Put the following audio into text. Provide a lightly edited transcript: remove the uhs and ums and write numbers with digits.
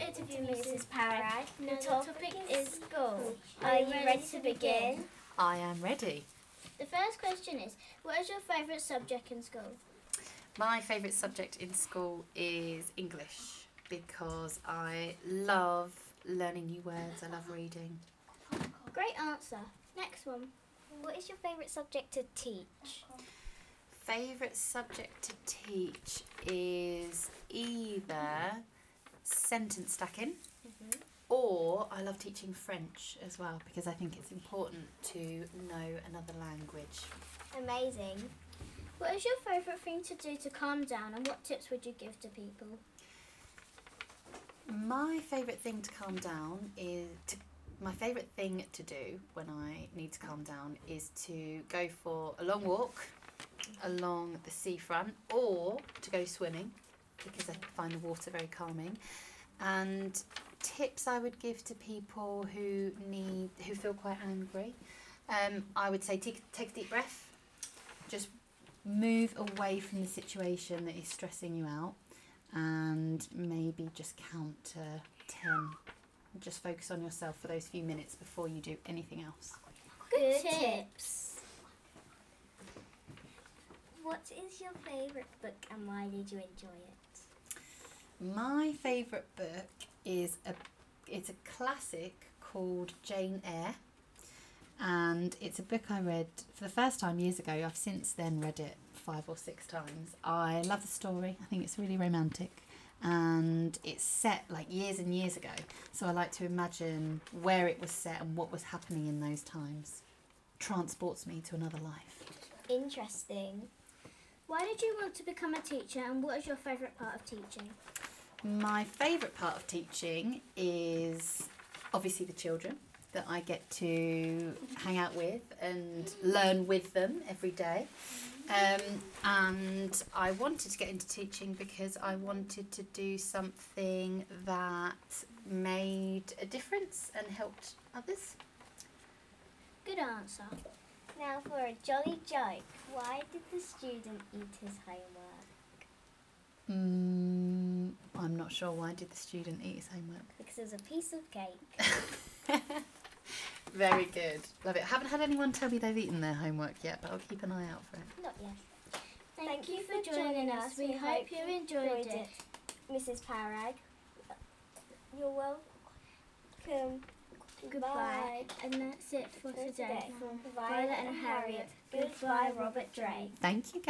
interview Mrs. Parag. The topic is school. Are you ready to begin? I am ready. The first question is, what is your favourite subject in school? My favourite subject in school is English because I love learning new words, I love reading. Great answer. Next one. What is your favourite subject to teach? Favourite subject to teach is either sentence stacking or I love teaching French as well because I think it's important to know another language. Amazing. What is your favourite thing to do to calm down, and what tips would you give to people? My favourite thing to calm down my favourite thing to do when I need to calm down is to go for a long walk along the seafront or to go swimming because I find the water very calming. And tips I would give to people who feel quite angry, I would say take a deep breath, just move away from the situation that is stressing you out, and maybe just count to 10. Just focus on yourself for those few minutes before you do anything else. Good tips. What is your favourite book and why did you enjoy it? My favourite book is it's a classic called Jane Eyre, and it's a book I read for the first time years ago. I've since then read it 5 or 6 times. I love the story. I think it's really romantic, and it's set like years and years ago, so I like to imagine where it was set and what was happening in those times. Transports me to another life. Interesting. Why did you want to become a teacher, and what is your favourite part of teaching? My favourite part of teaching is obviously the children that I get to hang out with and learn with them every day. And I wanted to get into teaching because I wanted to do something that made a difference and helped others. Good answer. Now for a jolly joke. Why did the student eat his homework? I'm not sure. Why did the student eat his homework? Because it was a piece of cake. Very good. Love it. Haven't had anyone tell me they've eaten their homework yet, but I'll keep an eye out for it. Not yet. Thank you for joining us. We hope you enjoyed it. Mrs. Parag, you're welcome. Goodbye. And that's it for today. From Violet and Harriet. Goodbye, Robert Drake. Thank you, guys.